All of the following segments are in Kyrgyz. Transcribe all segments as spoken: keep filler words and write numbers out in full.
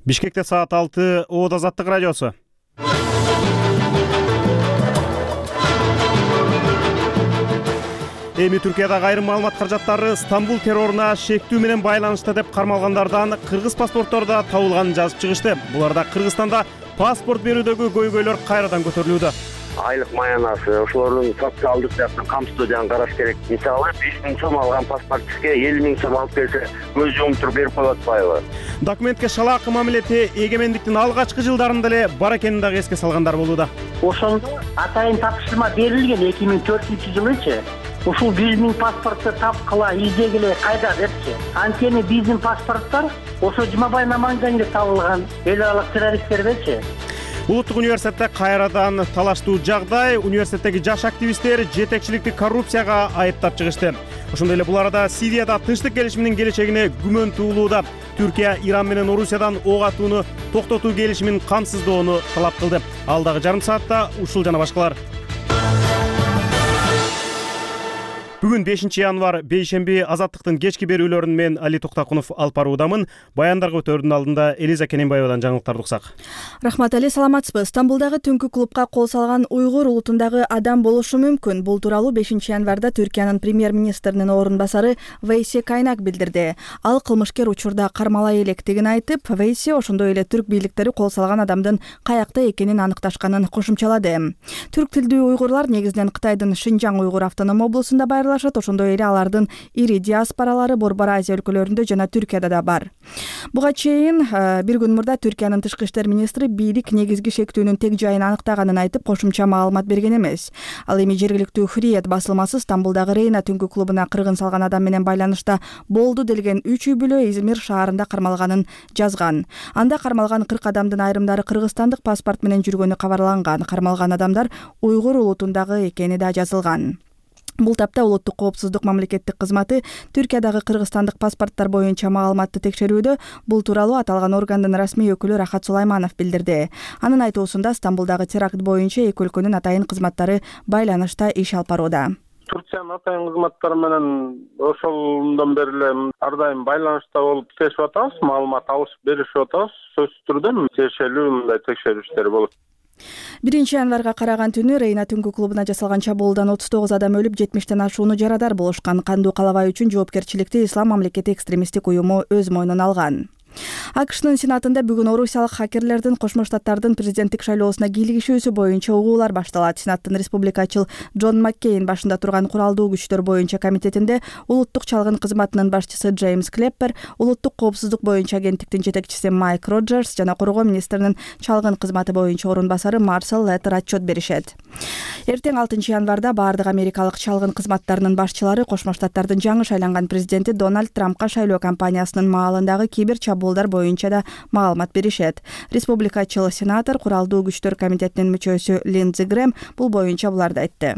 Бишкекте саат алты, Оот Азаттык радиосу. Эми Түркиядагы айрым маалымат каражаттары Стамбул терроруна шектүү менен байланышты деп кармалгандардан кыргыз паспорттордо табылганын жазып чыгышты. Буларда Кыргызстанда паспорт берүүдөгү көйгөйлөр кайрадан көтөрүлүүдө. Айлык маянасы, ошолордун социалдык жактан камсыздыгын караш керек. Мисалы беш миң сом алган паспортчиге элүү миң сом алып келсе, көз жумуп туруп берип коюп атпайбы? Документке шалаакы мамилети эгемендиктин алгачкы жылдарында эле бар экенин дагы эске салгандар болууда. Ошондо атайын тапшырма берилген эки миң төртүнчү жылычы. Ушул жүз миң паспортты тапкыла, издегиле кайда депчи. Анткени биздин паспорттор ошо Жумабай Намангенде табылган эл аралык террористтердечи. Улуттук университетте кайрадан талаштуу жагдай, университеттеги жаш активисттер жетекчиликти коррупцияга айыптап чыгышты. Ошондой эле бул арада Сирияда тынчтык келишиминин келечегине күмөн туулууда. Түркия Иран менен Орусиядан ок атууну токтотуу келишимин камсыздоону талап кылды. Алдагы жарым саатта ушул жана башкалар. Бүгүн бешинчи январь бейшемби Азаттыктын кечки берүүлөрүн мен Али Токтакунов алып баруудамын. Баяндарга өтөрдүн алдында Элиза Кененбаевадан жаңылыктарды уксак. Рахмат Али, саламатсызбы? Стамбулдагы түнкү клубка кол салган уйгур улутундагы адам болушу мүмкүн. Бул тууралуу бешинчи январда Түркиянын премьер-министринин орун басары Вейси Кайнак билдирди. Ал кылмышкер учурда кармала электигин айтып, Вейси ошондой эле түрк бийликтери кол салган адамдын каякта экенин аныкташканын кошумчалады. Түрк тилдүү уйгурлар негизинен Кытайдын Шинжаң уйгур автоном облусунда байырлашат. Ошондой эле алардын ири диаспоралары Борбор Азия өлкөлөрүндө жана Түркияда да бар. Буга чейин бир күн мурда Түркиянын тышкы иштер министри бийлик негизги шектүүнүн тег жайын аныктаганын айтып, кошумча маалымат берген эмес. Ал эми жергиликтүү Хурриет басылмасы Стамбулдагы Рейна түнкү клубуна кыргын салган адам менен байланышта болду делген үч үй бүлө Измир шаарында кармалганын жазган. Анда кармалган кырк адамдын айрымдары кыргызстандык паспорт менен жүргөнү кабарланган. Кармалган адамдар уйгур улутундагы экени да жазылган. Бул тапта улуттук коопсуздук мамлекеттик кызматы Түркиядагы кыргызстандык паспорттор боюнча маалыматты текшерүүдө. Бул тууралуу аталган органдын расмий өкүлү Рахат Сулайманов билдирди. Анын айтуусунда Стамбулдагы теракт боюнча эки өлкөнүн атайын кызматтары байланышта иш алып барууда. Турциянын атайын кызматтары менен ошондон бери эле ар дайым байланышта болуп иштешип атабыз, маалымат алышып беришип атабыз. Сөзсүз түрдө тиешелүү мындай текшерүү иштери болот. биринчи январга караган түнү Рейна түнкү клубуна жасалган чабуулдан отуз тогуз адам өлүп, жетимиштен ашууну жарадар болушкан. Кандуу калабай үчүн жоопкерчиликти Ислам мамлекети экстремисттик уюму өз мойнуна алган. АКШнын сенатында бүгүн орусиялык хакерлердин Кошмо Штаттардын президенттик шайлоосуна кийлигишүүсү боюнча угуулар башталат. Сенаттын республикачыл Джон Маккейн башында турган куралдуу күчтөр боюнча комитетинде улуттук чалгын кызматынын башчысы Джеймс Клеппер, улуттук коопсуздук боюнча агенттиктин жетекчиси Майк Роджерс жана коргоо министринин чалгын кызматы боюнча орун басары Марсел Леттер отчет беришет. Эртең алтынчы январда бардык америкалык чалгын кызматтарынын башчылары Кошмо Штаттардын жаңы шайланган президенти Дональд Трампка шайлоо кампаниясынын маалындагы кибер чабуулдар боюнча да маалымат беришет. Республикачыл сенатор куралдуу күчтөр комитетинин мүчөсү Линдзи Грэм бул боюнча буларды айтты.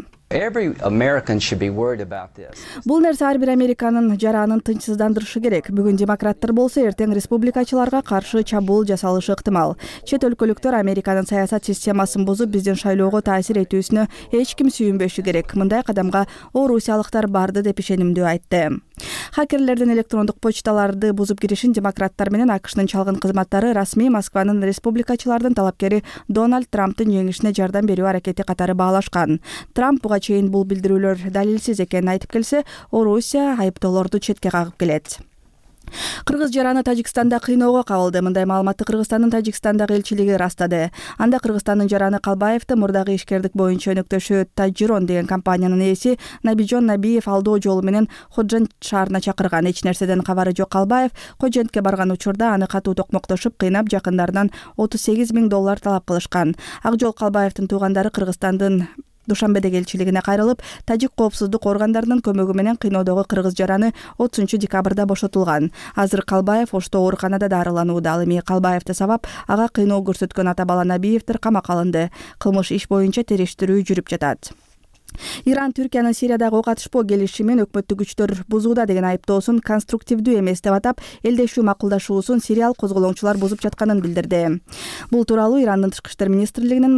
Бул нерсе ар бир американын жаранын тынчсыздандырышы керек. Бүгүн демократтар болсо, эртең республикачыларга каршы чабуул жасалышы ыктымал. Чет өлкөлүктөр Американын саясат системасын бузуп, биздин шайлоого таасир этүүсүнө эч ким сүйүнбөшү керек. Мындай кадамга орусиялыктар барды деп ишенимдүү айтты. Хакерлердин электрондук почталарды бузуп киришин демократтар менен АКШнын чалгын кызматтары расмий Москванын республикачылардын талапкери Дональд Трамптын жеңишине жардам берүү аракети катары баалашкан. Трамп буга чейин бул билдирүүлөр далилсиз экенин айтып келсе, Орусия айыптоолорду четке кагып келет. Кыргыз жараны Тажикстанда кыйноого кабылды. Мындай маалыматты Кыргызстандын Тажикстандагы элчилиги ырастады. Анда Кыргызстандын жараны Калбаевди мурдагы ишкердик боюнча өнөктөшү Таджирон деген компаниянын ээси Набижон Набиев алдоо жолу менен Ходжент шаарына чакырган. Эч нерседен кабары жок Калбаев Ходжентке барган учурда аны катуу токмоктошуп, кыйнап, жакындарынан отуз сегиз миң доллар талап кылышкан. Ак жол Калбаевдин туугандары Кыргызстандын Душанбедеги элчилигине кайрылып, тажик коопсуздук органдарынын көмөгү менен кыйноодогу кыргыз жараны отузунчу декабрда бошотулган. Азыр Калбаев Ошто ооруканада дарыланууда. Ал эми Калбаевди сабап ага кыйноо көрсөткөн ата бала Набиевдер камакка алынды. Кылмыш иш боюнча териштирүү жүрүп жатат. Иран Түркиянын Сириядагы ок атышпоо келишимин өкмөттүк күчтөр бузууда деген айыптоосун конструктивдүү эмес деп атап, элдешүү макулдашуусун сириялык козголоңчулар бузуп жатканын билдирди. Бул тууралуу Ирандын тышкы иштер министрлигинин маалымат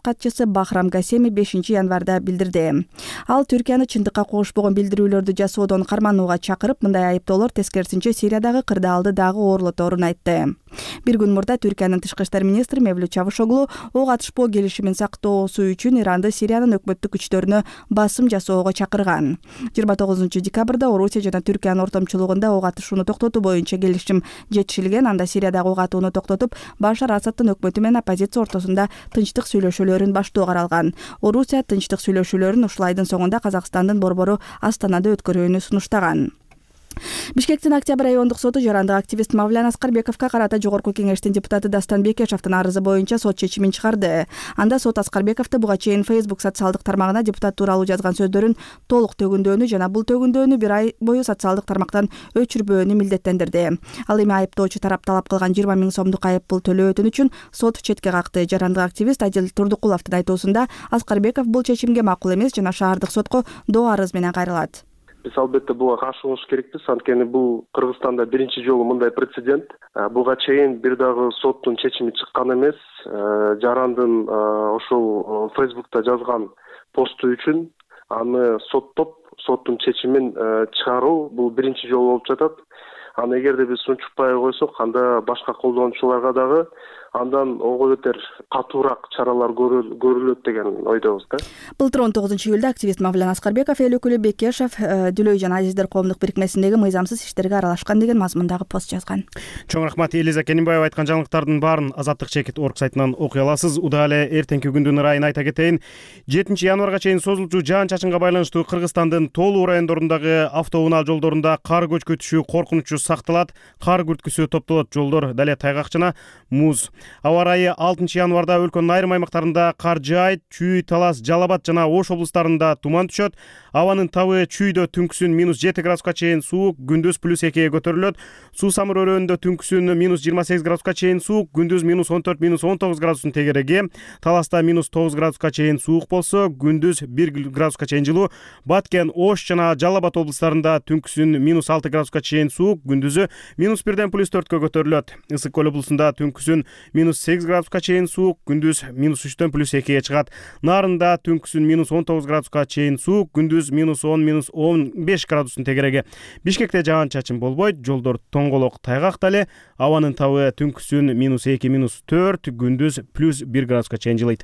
катчысы Бахрам Гасеми бешинчи январда билдирди. Ал Түркияны чындыкка кошпогон билдирүүлөрдү жасоодон карманууга чакырып, мындай айыптоолор тескерисинче Сириядагы кырдаалды дагы оорлоторун айтты. Бир күн мурда Түркиянын тышкы иштер министри Мевлют Чавушоглу ок атышпоо келишимин сактоосу үчүн Иранды Сириянын өкмөттүк күчтөрүнө басым жасоого чакырган. жыйырма тогузунчу декабрда Орусия жана Түркиянын ортомчулугунда ок атышууну токтотуу боюнча келишим жетишилген. Анда Сириядагы ок атууну токтотуп, Башар Асадтын өкмөтү менен оппозиция ортосунда тынчтык сүйлөшүүлөрүн баштоо каралган. Орусия тынчтык сүйлөшүүлөрүн ушул айдын соңунда Казакстандын борбору Астанада өткөрүүнү сунуштаган. Бишкектин Октябрь райондук соту жарандык активист Мавлян Аскарбековго карата Жогорку кеңештин депутаты Дастан Бекешевдин арызы боюнча сот чечимин чыгарды. Анда сот Аскарбековду буга чейин Facebook социалдык тармагына депутат тууралуу жазган сөздөрүн толук төгүндөөнү жана бул төгүндөөнү бир ай бою социалдык тармактан өчүрбөөнү милдеттендирди. Ал эми айыптоочу тарап талап кылган жыйырма миң сомдук айыппул төлөөтүн үчүн сот четке какты. Жарандык активист Адил Турдукуловдун айтуусунда Аскарбеков бул чечимге макул эмес жана шаардык сотко доо арыз менен кайрылат. Биз албетте буга каршы болуш керекпиз, анткени бул Кыргызстанда биринчи жолу мындай прецедент. Буга чейин бир дагы соттун чечими чыккан эмес. Жарандын ошол Facebook'та жазган посту үчүн аны соттоп, соттун чечимин чыгаруу бул биринчи жолу болуп жатат. Аны эгерде биз сунчукпай койсок, анда башка колдонуучуларга дагы андан ого бетер катуураак чаралар көрүлөт деген ойдобуз да. Былтыр он тогузунчу июлда активист Мавлян Аскарбеков эл өкүлү Бекешев Дүлөй жана Азиздер коомдук бирикмесиндеги мыйзамсыз иштерге аралашкан деген мазмундагы пост жазган. Чоң рахмат. Элиза Кенимбаева айткан жаңылыктардын баарын азаттык чекит орг сайтынан окуй аласыз. Удаа эле эртеңки күндүн ырайын айта кетейин. жетинчи январга чейин созулчу жаан-чачынга байланыштуу Кыргызстандын тоолуу райондорундагы автоунаа жолдорунда кар көчкү сакталат. Сакталат, кар күрткүсү топтолот, жолдор дале тайгак жана муз. Аба ырайы алтынчы январда өлкөнүн айрым аймактарында кар жаайт, Чүй, Талас, Жалал Абад жана Ош облустарында туман түшөт. Абанын табы Чүйдө түнкүсүн минус жети градуска чейин суук, күндүз плюс экиге көтөрүлөт. Суу Самыр өрөөнүндө түнкүсүн минус жыйырма сегиз градуска чейин суук, күндүз минус он төрт минус он тогуз градустун тегереги. Таласта минус тогуз градуска чейин суук болсо, күндүз бир градуска чейин жылуу. Баткен, Ош жана Жалал Абад облустарында түнкүсүн минус алты градуска чейин суук, күндүзү минус бирден плюс төрткө көтөрүлөт. Ысык көл облусунда түнкүсүн минус сегиз градуска чейин суук, күндүз минус үчтөн плюс экиге чыгат. Нарында түнкүсүн минус он тогуз градуска чейин суук, күндүз минус он минус он беш градустун тегереги. Бишкекте жаан-чачын болбойт, жолдор тоңголок тайгак дале. Абанын табы түнкүсүн минус эки минус төрт, күндүз плюс бир градуска чейин жылыйт.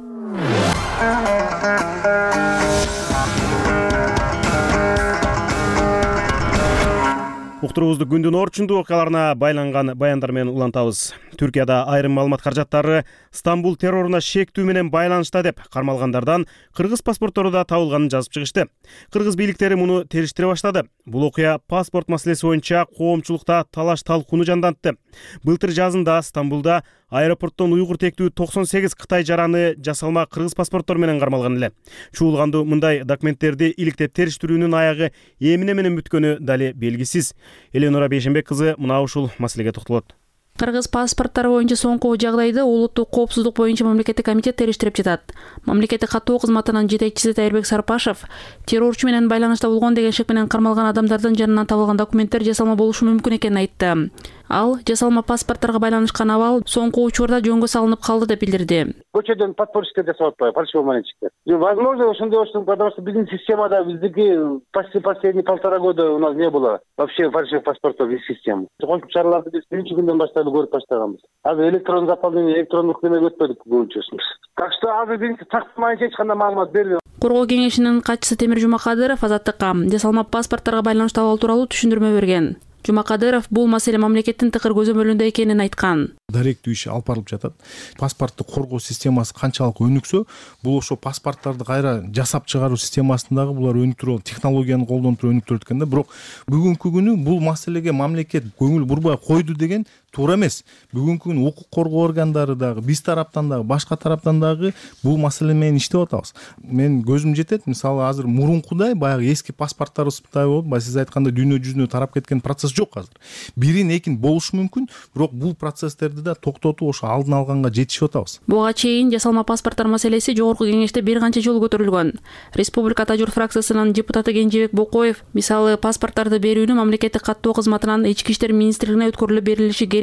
Уктуруубузду күндүн орчундуу окуяларына байланган баяндар менен улантабыз. Түркияда айрым маалымат каражаттары Стамбул терроруна шектүү менен байланышта деп кармалгандардан кыргыз паспорттору да табылганын жазып чыгышты. Кыргыз бийликтери муну териштире баштады. Бул окуя паспорт маселеси боюнча коомчулукта талаш талкууну жандантты. Былтыр жазында Стамбулда аэропорттон уйгур тектүү токсон сегиз Кытай жараны жасалма кыргыз паспорттор менен кармалган эле. Чуулганду мындай документтерди иликтеп териштирүүнүн аягы эмне менен бүткөнү дали белгисиз. Эленора Бейшенбек кызы мына ушул маселеге токтолот. Кыргыз паспорттары боюнча соңку жагдайды улуттук коопсуздук боюнча мамлекеттик комитет териштирип жатат. Мамлекеттик каттоо кызматынын жетекчиси Тайырбек Сарпашев террорчу менен байланышта болгон деген шек менен кармалган адамдардын жанынан табылган документтер жасалма болушу мүмкүн экенин айтты. Ал жасалма паспорттарга байланышкан абал соңку учурда жөнгө салынып калды деп билдирди. Көчөдөн подпорчиктер жасап атпайбы, фальшивый монетчиктер. Возможно, ошондой болушу, потому что биздин системада биздики почти последние полтора года у нас не было вообще фальшивых паспортов из системы. Кошумча чараларды биз биринчи күндөн баштап көрүп баштаганбыз. Азыр электрон заполнение, электрондук неме өтпөдүк көбүнчөсүн. Так что азыр биринчи тактамайынча эч кандай маалымат бербейм. Коргоо кеңешинин катчысы Темир Жумакадыров Азаттыкка жасалма паспорттарга байланыштуу абал тууралуу түшүндүрмө берген. Жумакадыров бул маселе мамлекеттин тыкыр көзөмөлүндө экенин айткан. Даректүү иш алып барылып жатат. Паспортты коргоо системасы канчалык өнүксө, бул ошо паспорттарды кайра жасап чыгаруу системасындагы булар өнүктүрүп, технологияны колдонуп туруп өнүктүрөт экен да. Бирок бүгүнкү күнү бул маселеге мамлекет көңүл бурбай койду деген туура эмес. Бүгүнкү күнү укук коргоо органдары дагы, биз тараптан дагы, башка тараптан дагы бул маселе менен иштеп атабыз. Мен көзүм жетет, мисалы азыр мурункудай баягы эски паспорттарыбыздай болуп, баягы сиз айткандай дүйнө жүзүнө тарап кеткен процесс жок азыр. Бирин экин болушу мүмкүн, бирок бул процесстерди да токтотуп ошо алдын алганга жетишип атабыз. Буга чейин жасалма паспорттар маселеси жогорку кеңеште бир канча жолу көтөрүлгөн. Республика Тажур фракциясынын депутаты Кенжебек Бокоев мисалы паспорттарды берүүнү мамлекеттик каттоо кызматынан ички иштер министрлигине өткөрүлүп берилиши керек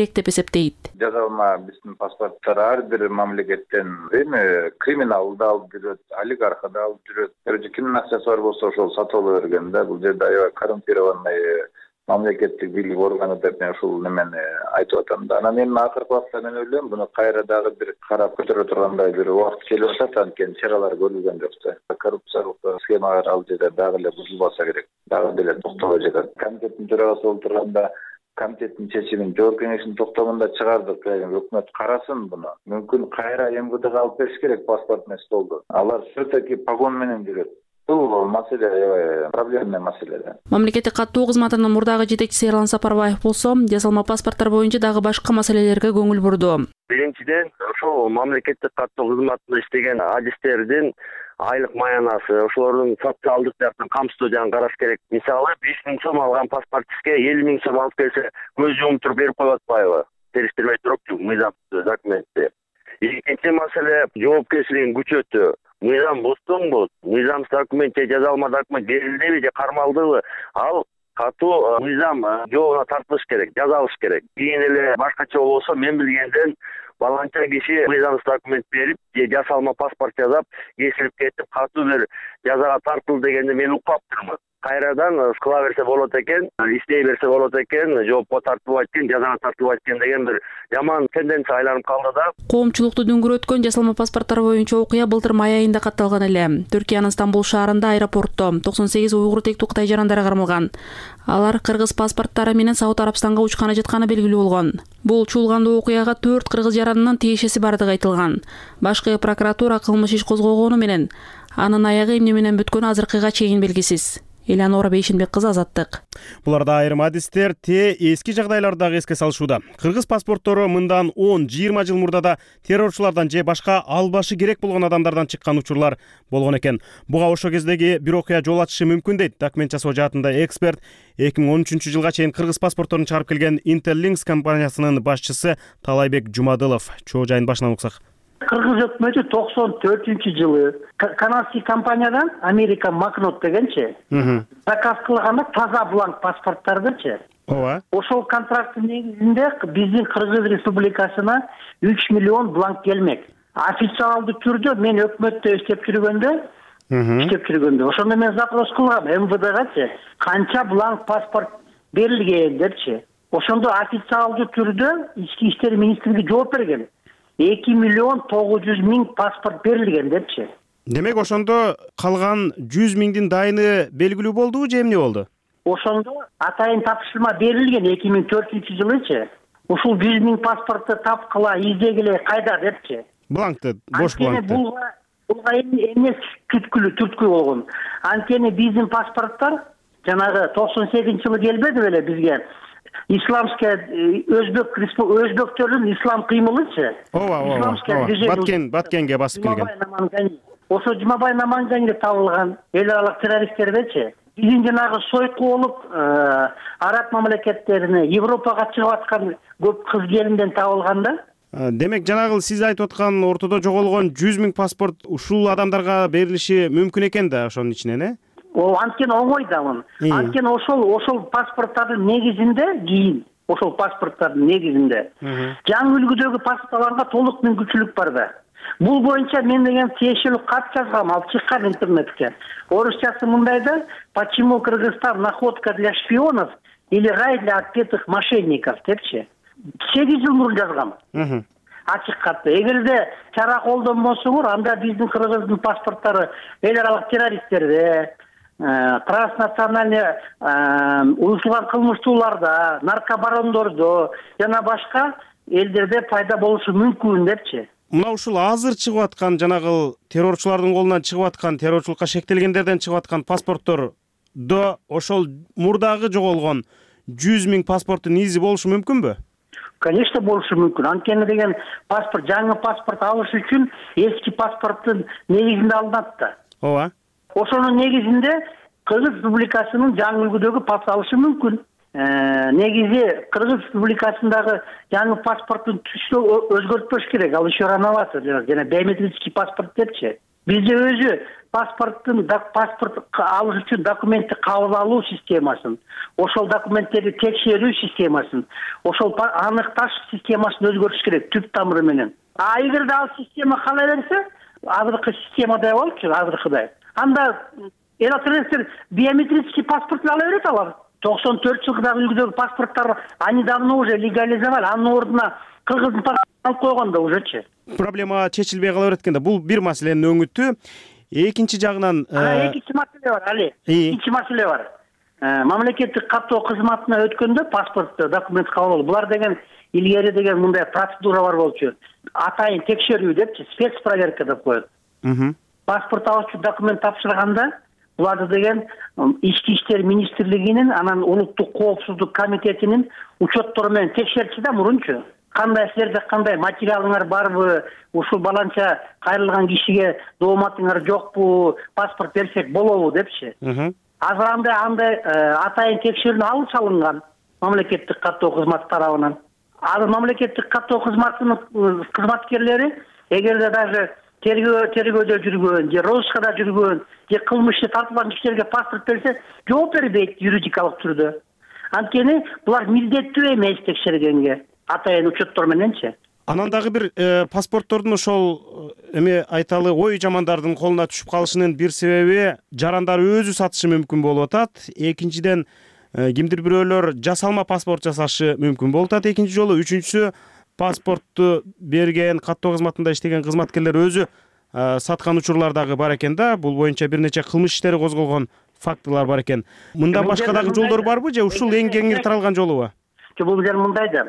керек деп эсептейт. Жазалма биздин паспорттар ар бир мамлекеттен эми криминал да алып жүрөт, олигарх да алып жүрөт. Эгер кимдин акчасы бар болсо ошол сатып ала берген да. Бул жерде аябай коррумпированный мамлекеттик бийлик органы деп мен ушул немени айтып атам да. Анан эми акыркы убакта мен ойлойм, буну кайра дагы бир карап көтөрө тургандай бир убакыт келип атат, анткени чаралар көрүлгөн жок да. Коррупциялык схемалар ал жерде дагы эле бузулбаса керек. Дагы деле токтоло жатат. Комитеттин төрагасы болуп турганда комитеттин чечимин жогорку кеңештин токтомунда чыгардык. Өкмөт карасын буну. Мүмкүн кайра эм вэ дга алып бериш керек паспортный столду. Алар все-таки погон менен жүрөт. Бул маселе аябай проблемный маселе да. Мамлекеттик каттуу кызматынын мурдагы жетекчиси Эрлан Сапарбаев болсо, жасалма паспорттор боюнча дагы башка маселелерге көңүл бурду. Биринчиден, ошол мамлекеттик каттуу кызматында иштеген адистердин айлык маянасы, ошолордун социалдык жактан камсыздоо караш керек. Мисалы, беш миң сом алган паспортчиге элүү миң сом алып келсе, көз жумуп туруп берип коюп атпайбы? Териштирбей турупчу мыйзам документти. Экинчи маселе, жоопкерчилигин күчөтүү. Мыйзам буздуңбу? Мыйзамсыз документ же жазалма документ берилдиби же кармалдыбы? Ал катуу мыйзам жообуна тартылыш керек, жазалыш керек. Кийин эле башкача болсо, мен билгенден баланча киши мыйзамсыз документ берип, же жасалма паспорт жазап, кесилип кетип, катуу бир жазага тартылды дегенди мен укпаптырмын. Кайрадан кыла берсе болот экен, иштей берсе болот экен, жоопко тартылбайт экен, жазага тартылбайт экен деген бир жаман тенденция айланып калды да. Коомчулукту дүңгүрөткөн жасалма паспорттор боюнча окуя былтыр май айында катталган эле. Түркиянын Стамбул шаарында аэропортто токсон сегиз уйгур тектүү Кытай жарандары кармалган. Алар кыргыз паспорттары менен Сауд Арабстанга учканы жатканы белгилүү болгон. Бул чуулгандуу окуяга төрт кыргыз жаранынын тиешеси бардыгы айтылган. Башкы прокуратура кылмыш иш козгогону менен анын аягы эмне менен бүткөнү азыркыга чейин белгисиз. Элеонора Бейшенбек кызы, Азаттык. Буларда айрым адистер те эски жагдайларды дагы эске салышууда. Кыргыз паспорттору мындан он жыйырма жыл мурда да террорчулардан же башка албашы керек болгон адамдардан чыккан учурлар болгон экен. Буга ошол кездеги бир окуя жол ачышы мүмкүн дейт документ жасоо жаатында эксперт. эки миң он үчүнчү жылга чейин кыргыз паспортторун чыгарып келген Interlinks компаниясынын башчысы Талайбек Жумадылов. Чоо жайын башынан уксак. Кыргыз өкмөтү токсон төртүнчү жылы канадский компаниядан Америка Макнот дегенчи заказ кылганда таза бланк паспорттардычы. Ооба. Ошол контракттын негизинде биздин Кыргыз Республикасына үч миллион бланк келмек. Официалдуу түрдө мен өкмөттө иштеп жүргөндө, иштеп жүргөндө ошондо мен запрос кылгам эм вэ дгачы канча бланк паспорт берилген депчи. Ошондо официалдуу түрдө Ички иштер министрлиги жооп берген. эки миллион тогуз жүз миң паспорт берилген депчи. Демек ошондо калган жүз миңдин дайыны белгилүү болдубу же эмне болду? Ошондо атайын тапшырма берилген эки миң төртүнчү жылычы. Ушул жүз миң паспортты тапкыла, издегиле кайда депчи. Бланкты, бош бланкты. Булга булга эмне түткүлүү, түрткү болгон. Анткени биздин паспорттор жанагы токсон сегизинчи жылы келбеди беле бизге. Исламская өзбек өзбектөрдүн ислам кыймылычы. Ооба, ооба. Баткен, Баткенге басып келген. Ошо Жумабай Намангенге табылган эл аралык террористтердечи. Биздин жанагы сойку болуп, араб мамлекеттерине, Европага чыгып аткан көп кыз келинден табылганда. Демек жанагы сиз айтып аткан ортодо жоголгон жүз миң паспорт ушул адамдарга берилиши мүмкүн экен да ошонун ичинен, э? Ол анткени оңой дамын. Анткени ошол ошол паспорттардын негизинде кийин, ошол паспорттардын негизинде жаңы үлгүдөгү паспорттарга толук мүмкүнчүлүк бар да. Бул боюнча мен деген тиешелүү кат жазгам, алып чыккан интернетке. Орусчасы мындайда: "Почему Кыргызстан находка для шпионов или рай для отпетых мошенников" депчи. сегиз жыл мурун жазгам. Ачык катты. Эгерде чара колдонбосоңор, анда биздин Кыргыздын паспорттары эл аралык террористтерде, транснациональный уюштурулган кылмыштууларда, наркобарондордо жана башка элдерде пайда болушу мүмкүн депчи. Мына ушул азыр чыгып аткан жанагы террорчулардын колунан чыгып аткан, террорчулукка шектелгендерден чыгып аткан паспорттордо ошол мурдагы жоголгон жүз миң паспорттун изи болушу мүмкүнбү? Конечно, болушу мүмкүн. Анткени деген паспорт, жаңы паспорт алыш үчүн эски паспорттун негизинде алынат да. Ооба. Ошонун негизинде Кыргыз Республикасынын жаңы үлгүдөгү паспорт алышы мүмкүн. Негизи Кыргыз Республикасындагы жаңы паспорттун түсүн өзгөртпөш керек. Ал еще рановато, жана биометрический паспорт депчи. бизде өзү паспорттун паспорт алыш үчүн документти кабыл алуу системасын, ошол документтерди текшерүү системасын, ошол аныкташ системасын өзгөртүш керек түп тамыры менен. А эгерде ал система кала берсе, азыркы системадай болчу, азыркыдай. Анда электрондук биометрический паспорт ала берет алар. токсон төрт жылдагы үлгүдөгү паспорттар они давно уже легализовали, анын ордуна кыргыздын паспортун алып койгон да ужечи. Проблема чечилбей кала берет экен да. Бул бир маселенин өңүтү. Экинчи жагынан экинчи маселе бар, Али. Экинчи маселе бар. Мамлекеттик каттоо кызматына өткөндө паспорт документ кабыл алуу. Булар деген илгери деген мындай процедура бар болчу. Атайын текшерүү депчи, спецпроверка деп коет. Паспорт алуучу документ тапшырганда буларды деген Ички иштер министрлигинин, анан улуттук коопсуздук комитетинин учеттору менен текшертчи да мурунчу. Кандай силерде кандай материалыңар барбы, ушул баланча кайрылган кишиге дооматыңар жокпу, паспорт берсек болобу депчи. Азыр андай андай атайын текшерүүнү алып салынган мамлекеттик каттоо кызматы тарабынан. Азыр мамлекеттик каттоо кызматынын кызматкерлери эгерде даже тергөө тергөөдө жүргөн, же розыскада жүргөн, же кылмышты тартылган кишилерге паспорт берсе, жооп бербейт юридикалык түрдө. Анткени булар милдеттүү эмес текшергенге. Атайын учеттор мененчи. Анан дагы бир паспорттордун ошол эме айталы ой жамандардын колуна түшүп калышынын бир себеби жарандар өзү сатышы мүмкүн болуп атат. Экинчиден кимдир бирөөлөр жасалма паспорт жасашы мүмкүн болуп атат экинчи жолу. Үчүнчүсү паспортту берген, каттоо кызматында иштеген кызматкерлер өзү саткан учурлар дагы бар экен да. Бул боюнча бир нече кылмыш иштери козголгон фактылар бар экен. Мындан башка дагы жолдор барбы же ушул эң кеңири таралган жолубу? Бул жер мындай да.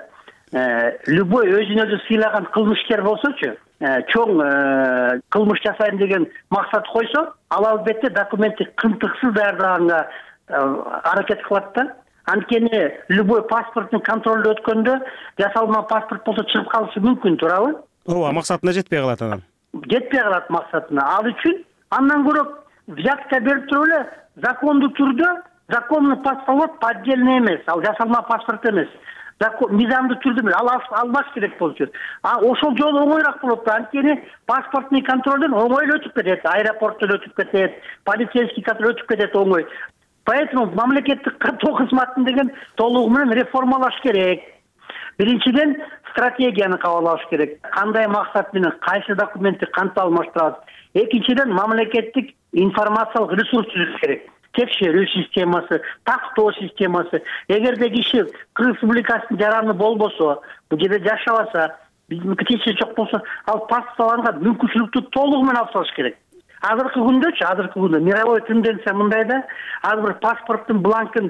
Любой өзүн өзү сыйлаган кылмыштар болсочу, чоң кылмыш жасайм деген максат койсо, ал албетте документти кынтыксыз даярдаганга аракет кылат да. Анткени любой паспорттун контролду өткөндө жасалма паспорт болсо чыгып калышы мүмкүн, туурабы? Ооба, максатына жетпей калат анан. Жетпей калат максатына. Ал үчүн андан көрө взятка берип туруп эле закондуу түрдө законный паспорт поддельный эмес, ал жасалма паспорт эмес. Мизандуу түрдө ал албаш керек болчу. А ошол жолу оңойраак болот. Анткени паспортный контролдон оңой өтүп кетет, аэропорттон өтүп кетет, полицейский контроль өтүп кетет оңой. Поэтому мамлекеттик каттоо кызматын деген толугу менен реформалаш керек. Биринчиден стратегияны кабыл алыш керек. Кандай максат менен кайсы документти кантип алмаштырабыз? Экинчиден мамлекеттик информациялык ресурс түзүш керек. Текшерүү системасы, тактоо системасы. Эгерде киши Кыргыз Республикасынын жараны болбосо, бул жерде жашабаса, биздин тиешеси жок болсо, ал паспорт алганга мүмкүнчүлүктү толугу менен алып салыш керек. Азыркы күндөчү, азыркы күндө мировой тенденция мындай да, ар бир паспорттун бланкын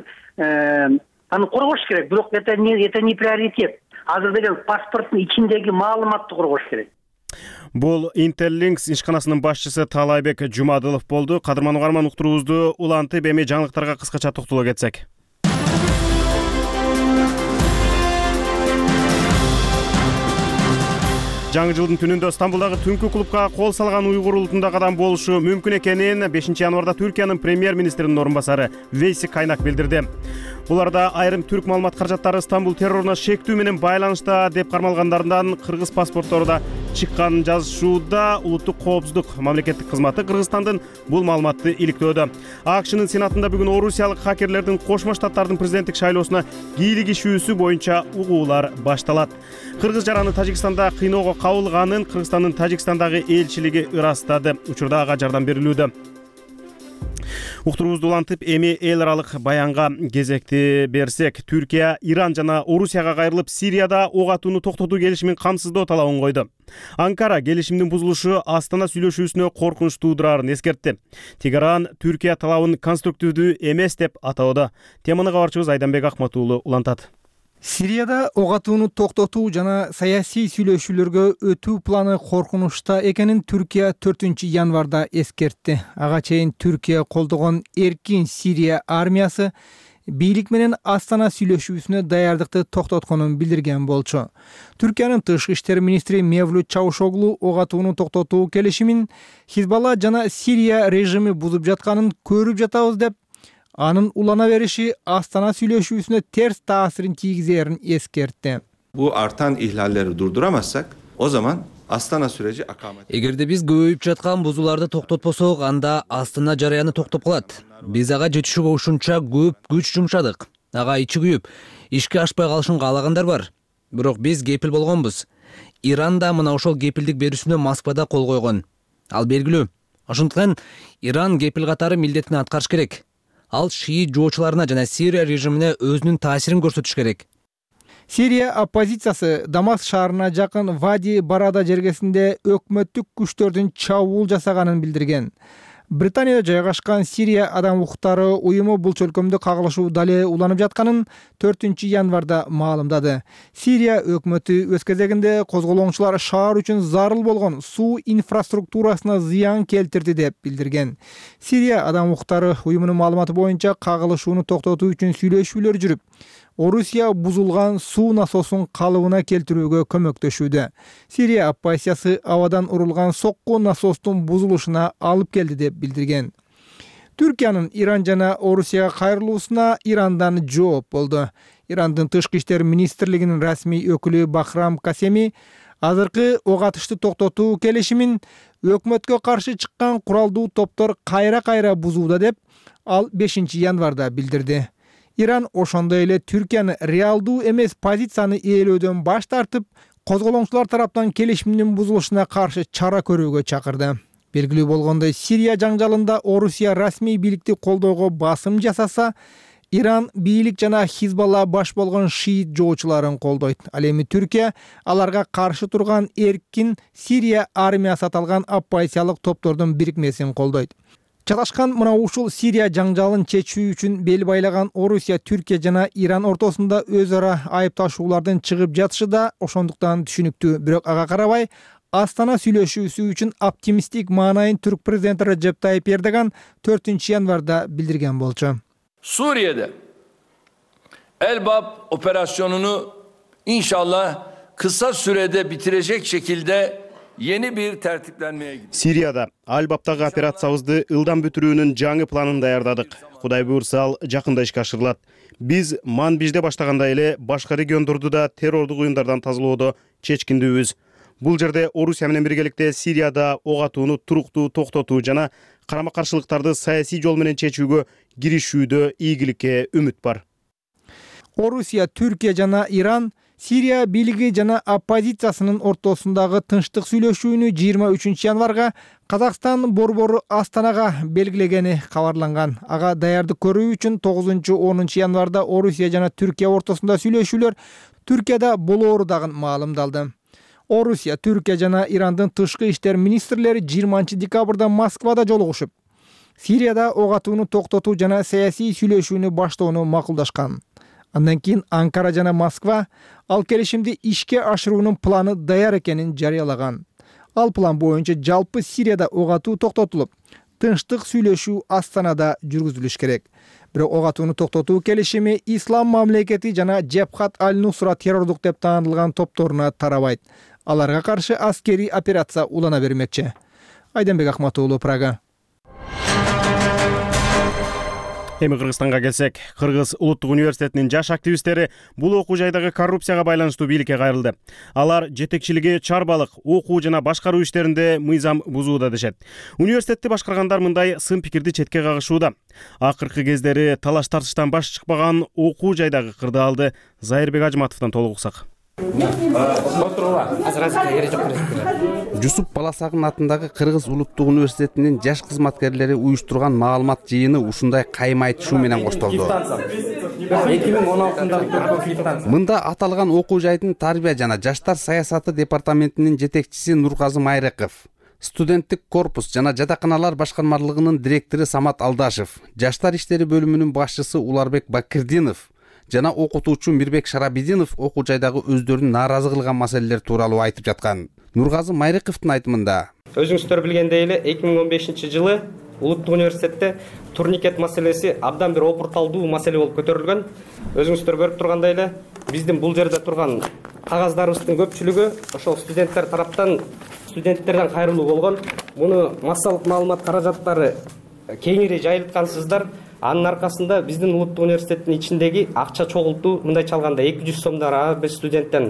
аны коргош керек, бирок это не это не приоритет. Азыр деген паспорттун ичиндеги маалыматты коргош керек. Бул Интерлинкс ишканасынын башчысы Таалайбек Жумадылов болду. Кадырман угарман, уктуруубузду улантып эми жаңылыктарга кыскача токтоло кетсек. Жаңы жылдын түнүндө Стамбулдагы түнкү клубка кол салган уйгур улутунда кадам болушу мүмкүн экенин бешинчи январда Түркиянын премьер-министринин орун басары Вейси Кайнак билдирди. Буларда айрым түрк маалымат каражаттары Стамбул терроруна шектүү менен байланышта деп кармалгандардан кыргыз паспорттору да чыкканын жазышууда улуттук коопсуздук мамлекеттик кызматы Кыргызстандын бул маалыматты иликтөөдө. АКШнын сенатында бүгүн орусиялык хакерлердин Кошмо Штаттардын президенттик шайлоосуна кийлик ишүүсү боюнча угуулар башталат. Кыргыз жараны Тажикстанда кыйноого кабылганын Кыргызстандын Тажикстандагы элчилиги ырастады. Учурда ага жардам берилүүдө. Уктуруубузду улантып эми эл аралык баянга кезекти берсек, Түркия, Иран жана Орусияга кайрылып Сирияда ок атууну токтотуу келишимин камсыздоо талабын койду. Анкара келишимдин бузулушу Астана сүйлөшүүсүнө коркунуч туудурарын эскертти. Тегеран Түркия талабын конструктивдүү эмес деп атоодо. Теманы кабарчыбыз Айданбек Акматуулу улантат. Сирияда ок атууну токтотуу жана саясий сүйлөшүүлөргө өтүү планы коркунучта экенин Түркия төртүнчү январда эскертти. Ага чейин Түркия колдогон Эркин Сирия армиясы бийлик менен Астана сүйлөшүүсүнө даярдыкты токтотконун билдирген болчу. Түркиянын тышкы иштер министри Мевлют Чавушоглу ок атууну токтотуу келишимин Хизбалла жана Сирия режими бузуп жатканын көрүп жатабыз деп, анын улана бериши Астана сүйлөшүүсүнө терс таасирин тийгизерин эскертти. Bu artan ihlalleri durduramazsak o zaman Астана süreci akamet. Эгерде биз көбөйүп жаткан бузууларды токтотпосок, анда Астана жараяны токтоп калат. Биз ага жетишүүгө ушунча көп күч жумшадык. Ага ичи күйүп, ишке ашпай калышын каалагандар бар. Бирок биз кепил болгонбуз. Иран да мына ошол кепилдик берүүсүнө Москвада кол койгон. Ал белгилүү. Ошондуктан Иран кепил катары милдетин аткарыш керек. Ал шиит жоочуларына жана Сирия режимине өзүнүн таасирин көрсөтүш керек. Сирия оппозициясы Дамаск шаарына жакын Вади Барада жергесинде өкмөттүк күчтөрдүн чабуул жасаганын билдирген. Британияда жайгашкан Сирия адам укуктары уюму бул чөлкөмдө кагылышуу дале уланып жатканын төртүнчү январда маалымдады. Сирия өкмөтү өз кезегинде козголоңчулар шаар үчүн зарыл болгон суу инфраструктурасына зыян келтирди деп билдирген. Сирия адам укуктары уюмунун маалыматы боюнча кагылышууну токтотуу үчүн сүйлөшүүлөр жүрүп, Орусия бузулган суу насосун калыбына келтирүүгө көмөктөшүүдө. Сирия оппозициясы абадан урулган сокку насостун бузулушуна алып келди деп билдирген. Түркиянын Иран жана Орусияга кайрылуусуна Ирандан жооп болду. Ирандын тышкы иштер министрлигинин расмий өкүлү Бахрам Касеми азыркы ок атышты токтотуу келишимин өкмөткө каршы чыккан куралдуу топтор кайра-кайра бузууда деп ал бешинчи январда билдирди. Иран ошондой эле Түркияны реалдуу эмес позицияны ээлөөдөн баш тартып, козголоңчулар тараптан келишимдин бузулушуна каршы чара көрүүгө чакырды. Белгилүү болгондой, Сирия жаңжалында Орусия расмий бийликти колдоого басым жасаса, Иран бийлик жана Хизбалла баш болгон шиит жоочуларын колдойт. Ал эми Түркия аларга каршы турган эркин Сирия армиясы аталган оппозициялык топтордун бирикмесин колдойт. Чаташкан мына ушул Сирия жаңжалын чечүү үчүн бел байлаган Орусия, Түркия жана Иран ортосунда өз ара айыпташуулардын чыгып жатышы да ошондуктан түшүнүктүү. Бирок ага карабай, Астана сүйлөшүүсү үчүн оптимисттик маанайын түрк президенти Реджеп Тайип Эрдоган төртүнчү январда билдирген болчу. Suriye'de Elbap operasyonunu inşallah kısa sürede bitirecek şekilde yeni bir tertiplenmeye gidiyor. Сирияда Албаптагы операциябызды ылдам бүтүрүүнүн жаңы планын даярдадык. Кудай буйрса ал жакында ишке ашырылат. Биз Манбижде баштагандай эле башка региондорду да террордук уюмдардан тазалоодо чечкиндүүбүз. Бул жерде Орусия менен биргеликте Сирияда ок атууну туруктуу токтотуу жана карама-каршылыктарды саясий жол менен чечүүгө киришүүдө ийгиликке үмүт бар. Орусия, Түркия жана Иран Сирия бийлиги жана оппозициясынын ортосундагы тынчтык сүйлөшүүнү жыйырма үчүнчү январга Казакстан борбору Астанага белгилегени кабарланган. Ага даярдык көрүү үчүн тогузунчу онунчу январда Орусия жана Түркия ортосунда сүйлөшүүлөр Түркияда болоору дагы маалымдалды. Орусия, Түркия жана Ирандын тышкы иштер министрлери жыйырманчы декабрда Москвада жолугушуп, Сирияда ок атууну токтотуу жана саясий сүйлөшүүнү баштоону макулдашкан. Андан кийин Анкара жана Москва ал келишимди ишке ашыруунун планы даяр экенин жарыялаган. Ал план боюнча жалпы Сирияда ок атуу токтотулуп, тынчтык сүйлөшүү Астанада жүргүзүлүш керек. Бирок ок атууну токтотуу келишими Ислам мамлекети жана Джебхат аль-Нусра террордук деп таанылган топторуна тарабайт. Аларга каршы аскерий операция улана бермекчи. Айденбек Ахматуулу, Прага. Эми Кыргызстанга келсек, Кыргыз Улуттук университетинин жаш активисттери бул окуу жайдагы коррупцияга байланыштуу бийликке кайрылды. Алар жетекчилиги чарбалык, окуу жана башкаруу иштеринде мыйзам бузууда дешет. Университетти башкаргандар мындай сын пикирди четке кагышууда. Акыркы кездери талаш тартыштан баш чыкпаган окуу жайдагы кырдаалды Зайырбек Ажматовдон толук уксак. Жусуп Баласагын атындагы Кыргыз Улуттук университетинин жаш кызматкерлери уюштурган маалымат жыйыны ушундай кайым айтышуу менен коштолду. эки миң он алтыда мында аталган окуу жайдын тарбия жана жаштар саясаты департаментинин жетекчиси Нургазы Майрыков, студенттик корпус жана жатаканалар башкармалыгынын директору Самат Алдашев, жаштар иштери бөлүмүнүн башчысы Уларбек Бакирдинов жана окутуучу Мирбек Шарабидинов окуу жайдагы өздөрүн нааразы кылган маселелер тууралуу айтып жаткан. Нургазы Майрыковдун айтымында, өзүңүздөр билгендей эле эки миң он бешинчи жылы Улуттук университетте турникет маселеси абдан бир опурталдуу маселе болуп көтөрүлгөн. Өзүңүздөр көрүп тургандай эле биздин бул жерде турган кагаздарыбыздын көпчүлүгү ошол студенттер тараптан студенттерден кайрылуу болгон. Муну массалык маалымат каражаттары кеңири жайылткансыздар. Анын аркасында биздин Улуттук университеттин ичиндеги акча чогултуу мындай чалганда эки жүз сомдор ар бир студенттен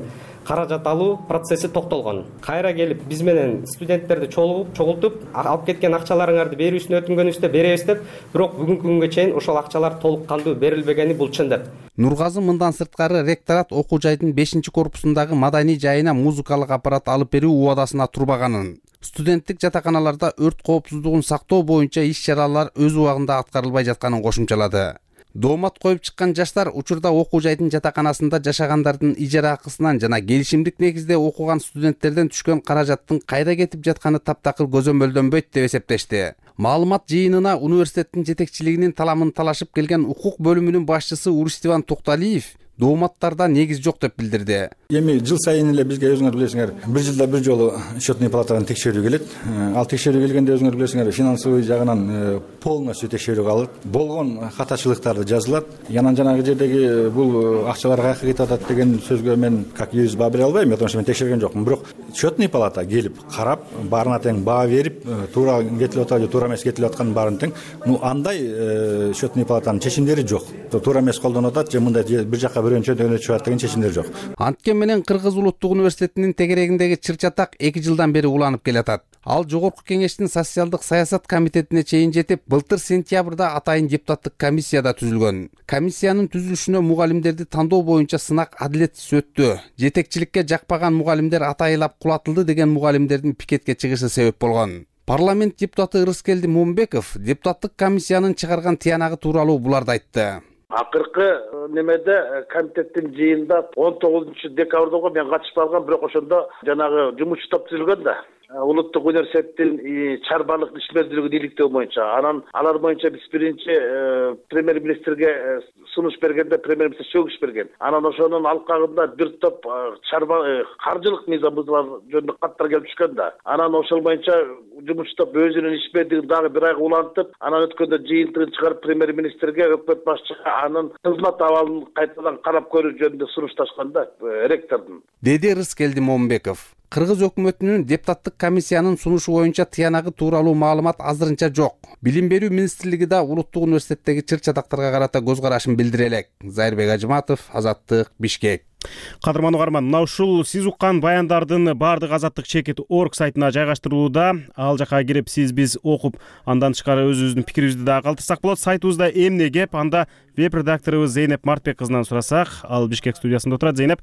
каражат алуу процесси токтолгон. Кайра келип биз менен студенттерди чогултуп алып кеткен акчаларыңарды берүүсүн өтүнгөнүбүздө беребиз деп, бирок бүгүнкү күнгө чейин ошол акчалар толук кандуу берилбегени бул чын деп. Нургазы мындан сырткары ректорат окуу жайдын бешинчи корпусундагы маданий жайына музыкалык аппарат алып берүү убадасына турбаганын, студенттик жатаканаларда өрт коопсуздугун сактоо боюнча иш чаралар өз убагында аткарылбай жатканын кошумчалады. Доомат коюп чыккан жаштар учурда окуу жайдын жатаканасында жашагандардын ижара акысынан жана келишимдик негизде окуган студенттерден түшкөн каражаттын кайда кетип жатканы таптакыр көзөмөлдөнбөйт деп эсептешти. Маалымат жыйынына университеттин жетекчилигинин таламын талашып келген укук бөлүмүнүн башчысы Урустиван Токталиев дооматтарда негиз жок деп билдирди. Эми жыл сайын эле бизге өзүңөр билесиңер, бир жылда бир жолу счетный палатадан текшерүү келет. Ал текшерүү келгенде өзүңөр билесиңер, финансовый жагынан полностью текшерүүгө алат. Болгон катачылыктарды жазылат. Янан жанагы жердеги бул акчалар каяка кетип атат деген сөзгө мен как юрист баа бере албайм, потому что мен текшерген жокмун. Бирок счетный палата келип карап, баарына тең баа берип, туура кетип атат же туура эмес кетип атканын баарын тең. Ну андай счетный палатанын чечимдери жок. Туура эмес колдонуп атат же мындай бир жакка бирөөнчө дөөнө чыгат деген чечимдер жок. Анткен менен Кыргыз Улуттук университетинин тегерегиндеги чыр-чатак эки жылдан бери уланып келатат. Ал жогорку кеңештин социалдык саясат комитетине чейин жетип, былтыр сентябрда атайын депутаттык комиссияда түзүлгөн. Комиссиянын түзүлүшүнө мугалимдерди тандоо боюнча сынак адилетсиз өттү. Жетекчиликке жакпаган мугалимдер атайылап кулатылды деген мугалимдердин пикетке чыгышы себеп болгон. Парламент депутаты Ырыскелди Момбеков депутаттык комиссиянын чыгарган тыянагы тууралуу буларды айтты. Акыркы немеде комитеттин жыйынында он тогузунчу декабрда мен катышып алгам, бирок ошондо жанагы жумуш топ түзүлгөн да. Улуттук университеттин чарбалык ишмердүүлүгүн иликтөө боюнча, анан алар боюнча биз биринчи премьер-министрге сунуш бергенде премьер-министр чөгүш берген. Анан ошонун алкагында бир топ чарба каржылык мыйзам бузуулар жөнүндө каттар келип түшкөн да. Анан ошол боюнча жумуш топ өзүнүн ишмердүүлүгүн дагы бир айга улантып, анан өткөндө жыйынтыгын чыгарып премьер-министрге, өкмөт башчыга анын кызмат абалын кайтадан карап көрүү жөнүндө сунушташкан да ректордун. Деди Ырыскелди Момбеков. Кыргыз өкмөтүнүн депутаттык комиссиянын сунушу боюнча тыянагы тууралуу маалымат азырынча жок. Билим берүү министрлиги да Улуттук университеттеги чыр-чатактарга карата көз карашын билдире элек. Зайырбек Ажыматов, Азаттык, Бишкек. Кадырман угарман, мына ушул сиз уккан баяндардын баардыгы азаттык чекит точка орг сайтына жайгаштырылууда. Ал жака кирип сиз биз окуп, андан тышкары өзүбүздүн пикирибизди да калтырсак болот. Сайтыбызда эмне кеп, анда веб редакторубуз Зейнеп Мартбек кызынан сурасак. Ал Бишкек студиясында отурат. Зейнеп.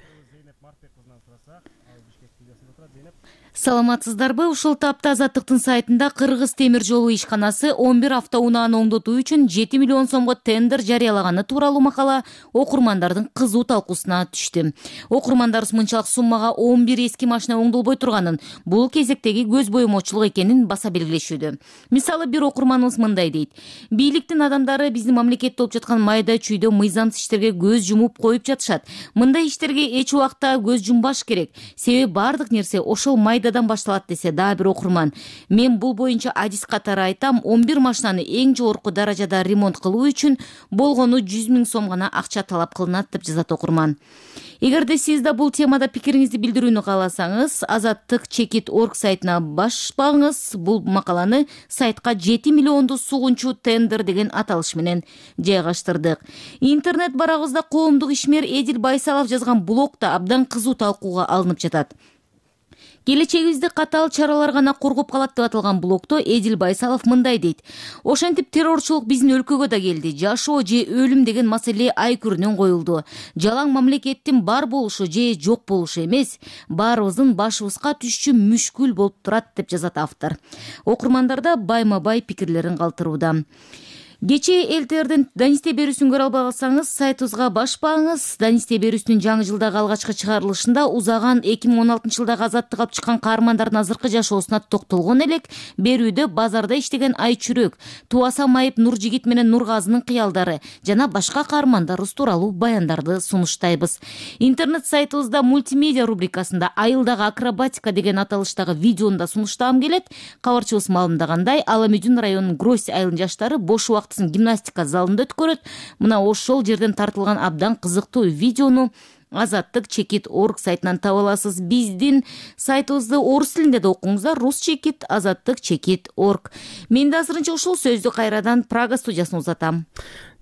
Саламатсыздарбы? Ушул тапта Азаттыктын сайтында Кыргыз темир жолу ишканасы он бир автоунааны оңдотуу үчүн жети миллион сомго тендер жарыялаганы тууралуу макала окурмандардын кызуу талкуусуна түштү. Окурмандар мынчалык суммага он бир эски машина оңдолбой турганын, бул кезектеги көз боемочулук экенин баса белгилешүүдө. Мисалы, бир окурманыбыз мындай дейт: бийликтин адамдары биздин мамлекетте болуп жаткан майда чүйдө мыйзамсыз иштерге көз жумуп коюп жатышат. Мындай иштерге эч убакта көз жумбаш керек. Себеби бардык нерсе ошол майдадан башталат, десе дагы бир окурман. Мен бул боюнча адис катары айтам, он бир машинаны эң жогорку даражада ремонт кылуу үчүн болгону жүз миң сом гана акча талап кылынат, деп жазат окурман. Эгерде сиз да бул темада пикириңизди билдирүүнү кааласаңыз, азаттык чекит точка орг сайтына башпаңыз. Бул макаланы сайтка жети миллионду сугунчу тендер деген аталыш менен жайгаштырдык. Интернет барагыбызда коомдук ишмер Эдил Байсалов жазган блог да абдан кызуу талкууга алынып жатат. Келечегибизди катаал чаралар гана коргоп калат деп аталган блогдо Эдил Байсалов мындай дейт: ошентип террорчулук биздин өлкөгө да келди. Жашоо же өлүм деген маселе ай күрүнөн коюлду. Жалаң мамлекеттин бар болушу же жок болушу эмес, баарыбыздын башыбызга түшчү мүшкүл болуп турат, деп жазат автор. Окурмандарда байма-бай пикирлерин калтырууда. Кечээ элтердин Данисте берүүсүн көрө албай калсаңыз, сайтыбызга башпаңыз. Данисте берүүсүнүн жаңы жылдагы алгачкы чыгарылышында узаган эки миң он алтынчы жылдагы азаттык алып чыккан каармандардын азыркы жашоосуна токтолгон элек. Берүүдө базарда иштеген Айчүрөк, Туаса Майып Нуржигит менен Нургазынын кыялдары жана башка каармандарыбыз тууралуу баяндарды сунуштайбыз. Интернет сайтыбызда мультимедиа рубрикасында айылдагы акробатика деген аталыштагы видеону да сунуштагым келет. Кабарчыбыз маалымдагандай, Аламүдүн районунун Грось айылынын жаштары бош убакыт гимнастика залында өткөрөт. Мына ошол жерден тартылган абдан кызыктуу видеону азаттык чекит точка орг сайтынан таба аласыз. Биздин сайтыбызды орус тилинде да окуңуздар. Рус чекит, азаттык чекит точка орг. Мен да азырынча ушул сөздү кайрадан Прага студиясына узатам.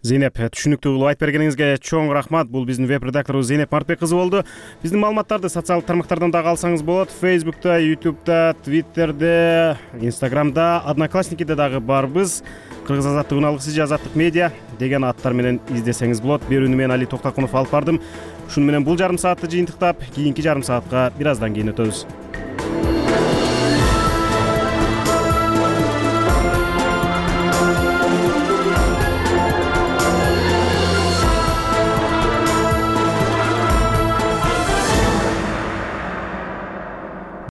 Зейнеп, түшүнүктүү кылып айтып бергениңизге чоң рахмат. Бул биздин веб редакторубуз Зейнеп Мартбек кызы болду. Биздин маалыматтарды социалдык тармактардан дагы алсаңыз болот. Facebook'та, YouTube'да, Twitter'де, Instagram'да, Одноклассникиде дагы барбыз. Кыргыз азаттык уналгысы же азаттык медиа деген аттар менен издесеңиз болот. Берүүнү мен Али Токтакунов алып бардым. Ушуну менен бул жарым саатты жыйынтыктап, кийинки жарым саатка бир аздан кийин өтөбүз.